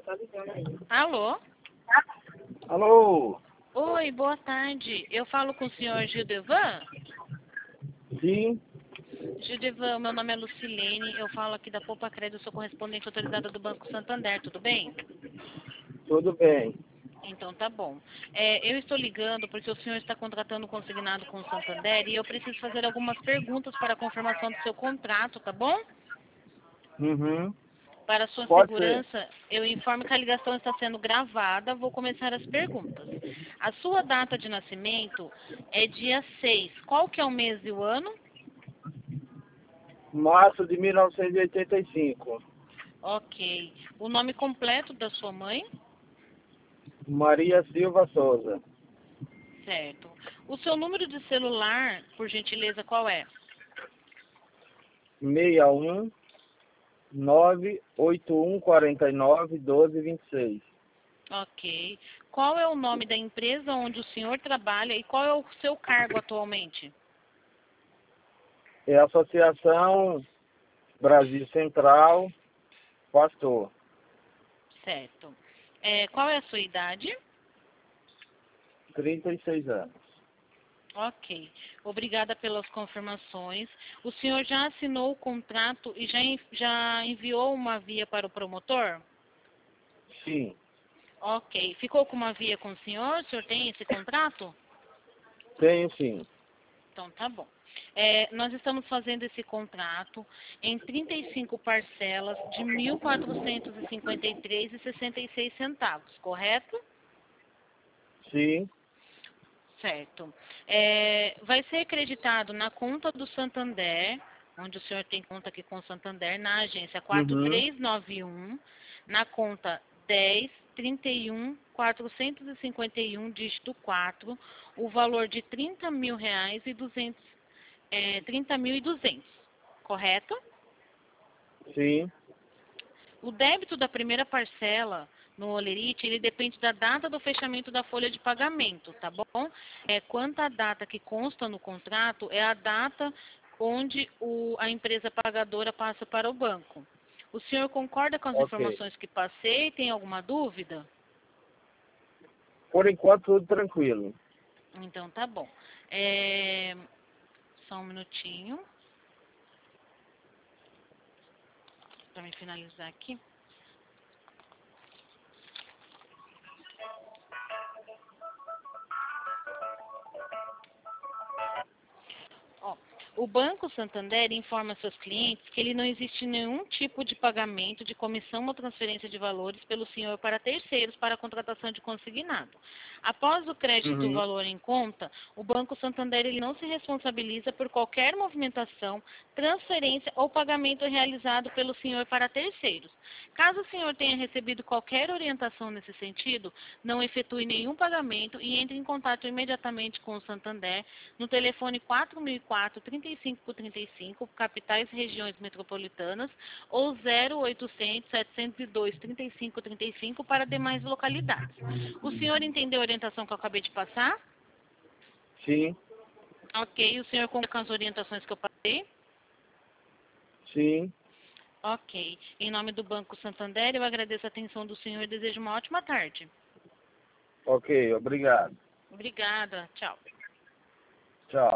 Alô? Alô? Oi, boa tarde. Eu falo com o senhor Gildevan? Sim, Gildevan, meu nome é Lucilene, eu falo aqui da Poupa Crédito, sou correspondente autorizada do Banco Santander, tudo bem? tudo bem. Então tá bom. Eu estou ligando porque o senhor está contratando consignado com o Santander e eu preciso fazer algumas perguntas para a confirmação do seu contrato, tá bom? Uhum. Para sua Pode ser. segurança, eu informo que a ligação está sendo gravada. Vou começar as perguntas. A sua data de nascimento é dia 6. Qual que é o mês e o ano? Março de 1985. Ok. O nome completo da sua mãe? Maria Silva Souza. Certo. O seu número de celular, por gentileza, qual é? 61 981 49 12 26. Ok. Qual é o nome da empresa onde o senhor trabalha e qual é o seu cargo atualmente? É a Associação Brasil Central Pastor. Certo. Qual é a sua idade? 36 anos. Ok. Obrigada pelas confirmações. O senhor já assinou o contrato e já enviou uma via para o promotor? Sim, Ok. Ficou com uma via com o senhor? O senhor tem esse contrato? tenho sim. Então tá bom. Nós estamos fazendo esse contrato em 35 parcelas de R$ 1.453,66, correto? Sim. Certo. Vai ser acreditado na conta do Santander, onde o senhor tem conta aqui com o Santander, na agência Uhum. 4391, na conta 10.31.451, dígito 4, o valor de R$ 30.000 e 30.200, correto? Sim. O débito da primeira parcela no Olerite, ele depende da data do fechamento da folha de pagamento, tá bom? Quanto à data que consta no contrato, é a data onde a empresa pagadora passa para o banco. O senhor concorda com as Ok. informações que passei? Tem alguma dúvida? Por enquanto tudo tranquilo. Então tá bom. Só um minutinho para me finalizar aqui. Ó, o Banco Santander informa seus clientes que ele não existe nenhum tipo de pagamento de comissão ou transferência de valores pelo senhor para terceiros para a contratação de consignado. Após o crédito do Uhum. valor em conta, o Banco Santander ele não se responsabiliza por qualquer movimentação, transferência ou pagamento realizado pelo senhor para terceiros. Caso o senhor tenha recebido qualquer orientação nesse sentido, não efetue nenhum pagamento e entre em contato imediatamente com o Santander no telefone 4004-3535, capitais e regiões metropolitanas, ou 0800 702 3535 para demais localidades. O senhor entendeu a orientação que eu acabei de passar? Sim. Ok. O senhor concorda com as orientações que eu passei? Sim. Ok. Em nome do Banco Santander, eu agradeço a atenção do senhor e desejo uma ótima tarde. Ok, obrigado. Obrigada. Tchau. Tchau.